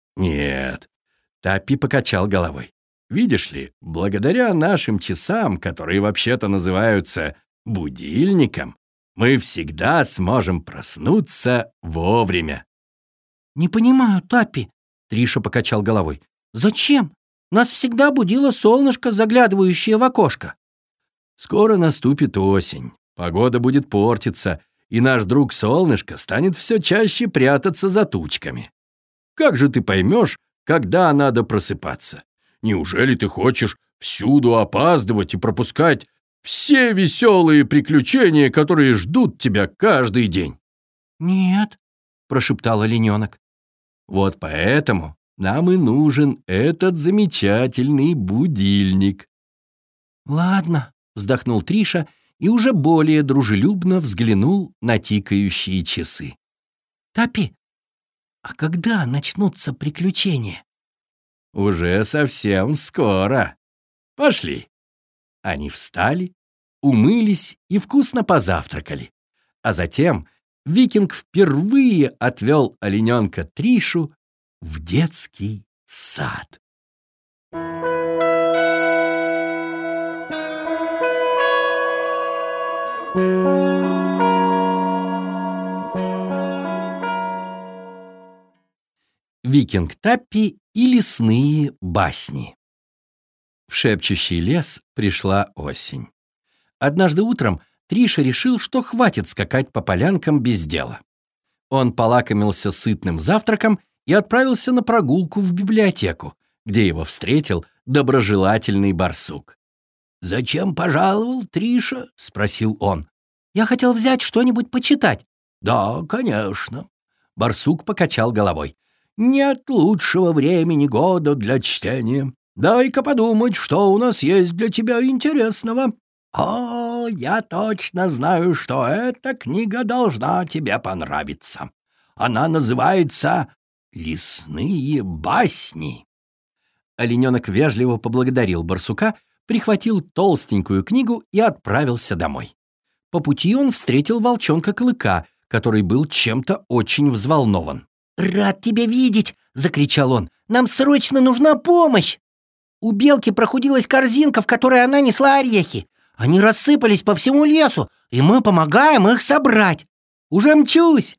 Speaker 3: «Нет», — Таппи покачал головой. «Видишь ли, благодаря нашим часам, которые вообще-то называются будильником, мы всегда сможем проснуться вовремя».
Speaker 1: «Не понимаю, Таппи», — Триша покачал головой. «Зачем? Нас всегда будило солнышко, заглядывающее в окошко».
Speaker 3: «Скоро наступит осень, погода будет портиться, и наш друг солнышко станет все чаще прятаться за тучками. Как же ты поймешь, когда надо просыпаться? Неужели ты хочешь всюду опаздывать и пропускать все веселые приключения, которые ждут тебя каждый день?»
Speaker 1: «Нет», — прошептал олененок.
Speaker 3: «Вот поэтому нам и нужен этот замечательный будильник».
Speaker 1: «Ладно», — вздохнул Триша и уже более дружелюбно взглянул на тикающие часы. «Таппи, а когда начнутся приключения?»
Speaker 3: «Уже совсем скоро. Пошли». Они встали, умылись и вкусно позавтракали. А затем викинг впервые отвел олененка Тришу в детский сад. Викинг Таппи и лесные басни. В шепчущий лес пришла осень. Однажды утром Триша решил, что хватит скакать по полянкам без дела. Он полакомился сытным завтраком и отправился на прогулку в библиотеку, где его встретил доброжелательный барсук.
Speaker 2: «Зачем пожаловал, Триша?» — спросил он.
Speaker 1: «Я хотел взять что-нибудь почитать».
Speaker 2: «Да, конечно».
Speaker 1: Барсук покачал головой.
Speaker 2: «Нет лучшего времени года для чтения. Дай-ка подумать, что у нас есть для тебя интересного. О, я точно знаю, что эта книга должна тебе понравиться. Она называется «Лесные басни».
Speaker 1: Олененок вежливо поблагодарил барсука, прихватил толстенькую книгу и отправился домой. По пути он встретил волчонка Клыка, который был чем-то очень взволнован.
Speaker 2: «Рад тебя видеть!» — закричал он. «Нам срочно нужна помощь!» У белки прохудилась корзинка, в которой она несла орехи. Они рассыпались по всему лесу, и мы помогаем их собрать.
Speaker 1: «Уже мчусь!»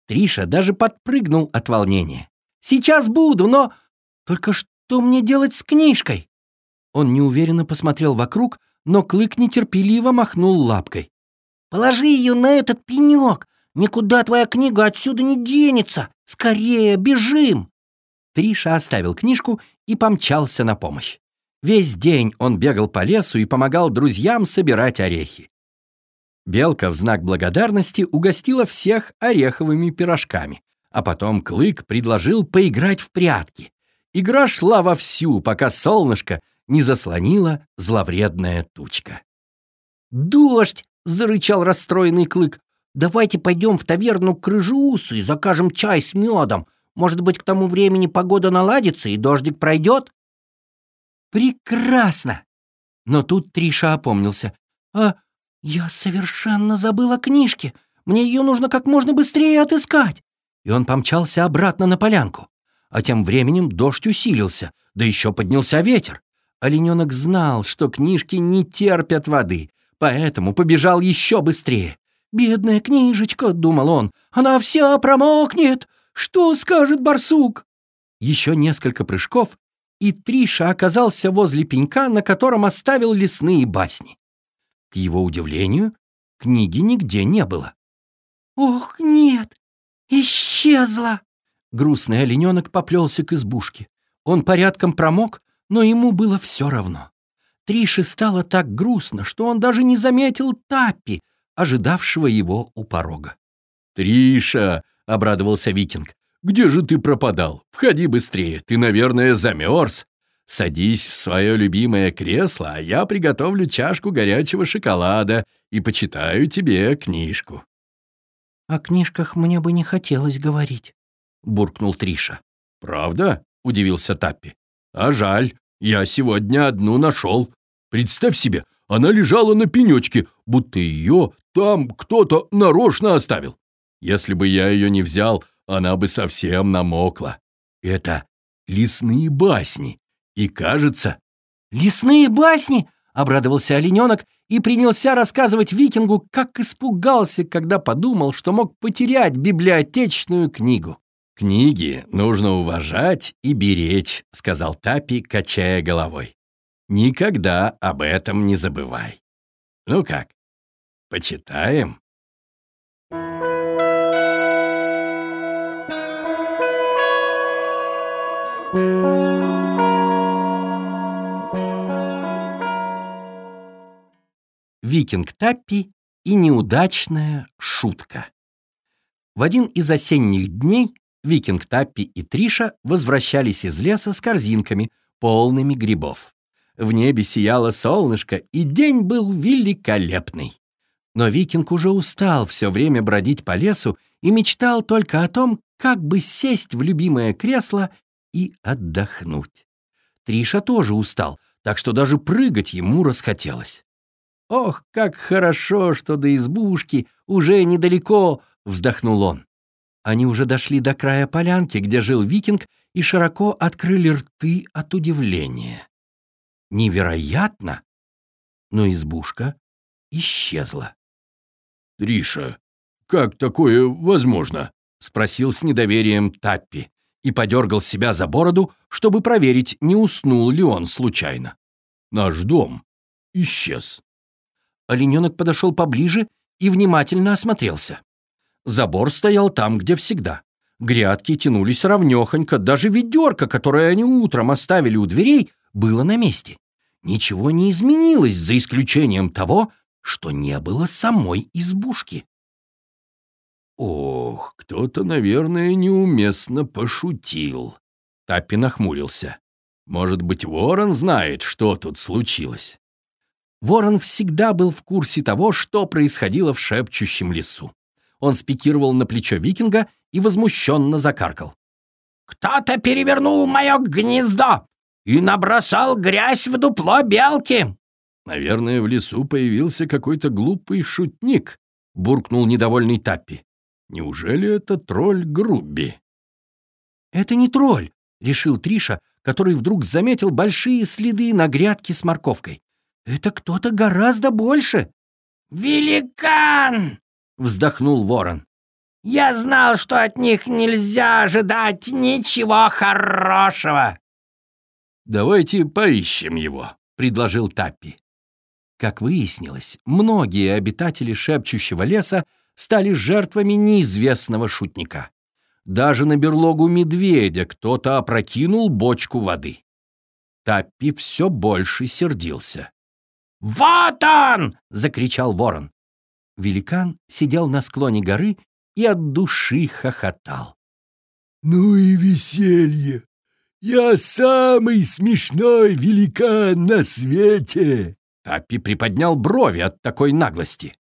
Speaker 1: Триша даже подпрыгнул от волнения. «Сейчас буду, но... Только что мне делать с книжкой?» Он неуверенно посмотрел вокруг, но Клык нетерпеливо махнул лапкой.
Speaker 2: «Положи ее на этот пенек. Никуда твоя книга отсюда не денется. Скорее, бежим!»
Speaker 1: Триша оставил книжку и помчался на помощь. Весь день он бегал по лесу и помогал друзьям собирать орехи. Белка в знак благодарности угостила всех ореховыми пирожками, а потом Клык предложил поиграть в прятки. Игра шла вовсю, пока солнышко не заслонила зловредная тучка.
Speaker 2: «Дождь!» — зарычал расстроенный Клык. «Давайте пойдем в таверну к Рыжеусу и закажем чай с медом. Может быть, к тому времени погода наладится и дождик пройдет?»
Speaker 1: «Прекрасно!» Но тут Триша опомнился. «А я совершенно забыл о книжке. Мне ее нужно как можно быстрее отыскать!» И он помчался обратно на полянку. А тем временем дождь усилился, да еще поднялся ветер. Олененок знал, что книжки не терпят воды, поэтому побежал еще быстрее. «Бедная книжечка», — думал он, — «она вся промокнет. Что скажет барсук?» Еще несколько прыжков, и Триша оказался возле пенька, на котором оставил лесные басни. К его удивлению, книги нигде не было.
Speaker 2: «Ох, нет! Исчезла!»
Speaker 1: Грустный олененок поплелся к избушке. Он порядком промок, но ему было все равно. Трише стало так грустно, что он даже не заметил Таппи, ожидавшего его у порога.
Speaker 3: «Триша!» — обрадовался Викинг. «Где же ты пропадал? Входи быстрее, ты, наверное, замерз. Садись в свое любимое кресло, а я приготовлю чашку горячего шоколада и почитаю тебе книжку».
Speaker 2: «О книжках мне бы не хотелось говорить»,
Speaker 1: — буркнул Триша.
Speaker 3: «Правда?» — удивился Таппи. «А жаль, я сегодня одну нашел. Представь себе, она лежала на пенечке, будто ее там кто-то нарочно оставил. Если бы я ее не взял, она бы совсем намокла. Это лесные басни. И кажется...»
Speaker 1: «Лесные басни!» — обрадовался олененок и принялся рассказывать Викингу, как испугался, когда подумал, что мог потерять библиотечную книгу.
Speaker 3: «Книги нужно уважать и беречь», — сказал Таппи, качая головой. «Никогда об этом не забывай. Ну как, почитаем?»
Speaker 1: Викинг Таппи и неудачная шутка. В один из осенних дней Викинг Таппи и Триша возвращались из леса с корзинками, полными грибов. В небе сияло солнышко, и день был великолепный. Но Викинг уже устал все время бродить по лесу и мечтал только о том, как бы сесть в любимое кресло и отдохнуть. Триша тоже устал, так что даже прыгать ему расхотелось. «Ох, как хорошо, что до избушки уже недалеко!» — вздохнул он. Они уже дошли до края полянки, где жил Викинг, и широко открыли рты от удивления. Невероятно! Но избушка исчезла.
Speaker 3: «Триша, как такое возможно?»
Speaker 1: — спросил с недоверием Таппи и подергал себя за бороду, чтобы проверить, не уснул ли он случайно.
Speaker 3: «Наш дом исчез».
Speaker 1: Олененок подошел поближе и внимательно осмотрелся. Забор стоял там, где всегда. Грядки тянулись ровнёхонько, даже ведерко, которое они утром оставили у дверей, было на месте. Ничего не изменилось, за исключением того, что не было самой избушки.
Speaker 3: «Ох, кто-то, наверное, неуместно пошутил». Таппи нахмурился. «Может быть, Ворон знает, что тут случилось?»
Speaker 1: Ворон всегда был в курсе того, что происходило в шепчущем лесу. Он спикировал на плечо Викинга и возмущенно закаркал.
Speaker 2: «Кто-то перевернул мое гнездо и набросал грязь в дупло белки!»
Speaker 3: «Наверное, в лесу появился какой-то глупый шутник», — буркнул недовольный Таппи. «Неужели это тролль Грубби?»
Speaker 1: «Это не тролль», — решил Триша, который вдруг заметил большие следы на грядке с морковкой. «Это кто-то гораздо больше».
Speaker 2: «Великан!»
Speaker 1: — вздохнул Ворон.
Speaker 2: Я знал, что от них нельзя ожидать ничего хорошего.
Speaker 3: «Давайте поищем его», — предложил Таппи.
Speaker 1: Как выяснилось, многие обитатели шепчущего леса стали жертвами неизвестного шутника. Даже на берлогу медведя кто-то опрокинул бочку воды. Таппи все больше сердился.
Speaker 2: «Вот он!» —
Speaker 1: закричал ворон. Великан сидел на склоне горы и от души хохотал.
Speaker 3: «Ну и веселье! Я самый смешной великан на свете!»
Speaker 1: Таппи приподнял брови от такой наглости.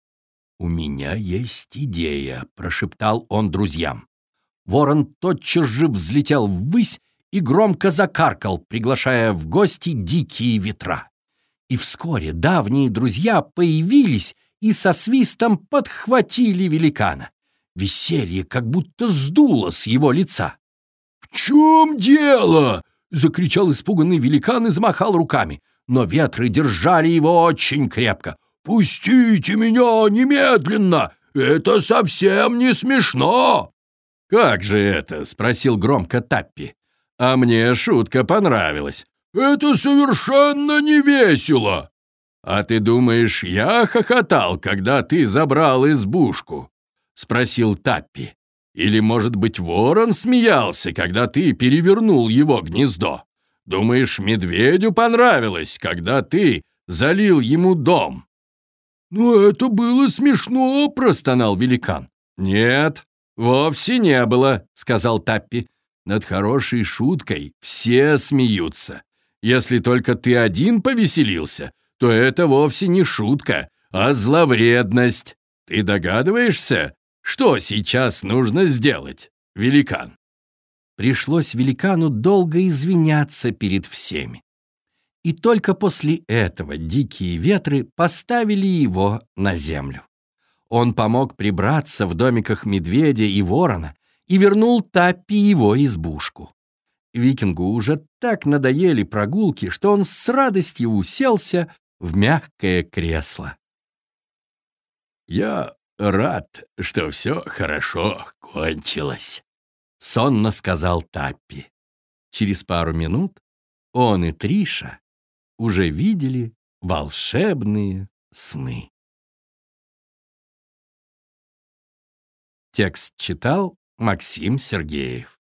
Speaker 1: «У меня есть идея», — прошептал он друзьям. Ворон тотчас же взлетел ввысь и громко закаркал, приглашая в гости дикие ветра. И вскоре давние друзья появились и со свистом подхватили великана. Веселье как будто сдуло с его лица.
Speaker 3: «В чем дело?» — закричал испуганный великан и замахал руками.
Speaker 1: Но ветры держали его очень крепко.
Speaker 3: «Пустите меня немедленно! Это совсем не смешно!»
Speaker 1: «Как же это?» — спросил громко Таппи. «А мне шутка понравилась».
Speaker 3: «Это совершенно не весело!»
Speaker 1: «А ты думаешь, я хохотал, когда ты забрал избушку?» — спросил Таппи. «Или, может быть, ворон смеялся, когда ты перевернул его гнездо? Думаешь, медведю понравилось, когда ты залил ему дом?»
Speaker 3: «Ну, это было смешно!» —
Speaker 1: простонал великан. «Нет, вовсе не было», — сказал Таппи. «Над хорошей шуткой все смеются. Если только ты один повеселился, то это вовсе не шутка, а зловредность. Ты догадываешься, что сейчас нужно сделать, великан?» Пришлось великану долго извиняться перед всеми. И только после этого дикие ветры поставили его на землю. Он помог прибраться в домиках медведя и ворона и вернул Таппи его избушку. Викингу уже так надоели прогулки, что он с радостью уселся в мягкое кресло.
Speaker 3: «Я рад, что все хорошо кончилось»,
Speaker 1: — сонно сказал Таппи. Через пару минут он и Триша уже видели волшебные сны. Текст читал Максим Сергеев.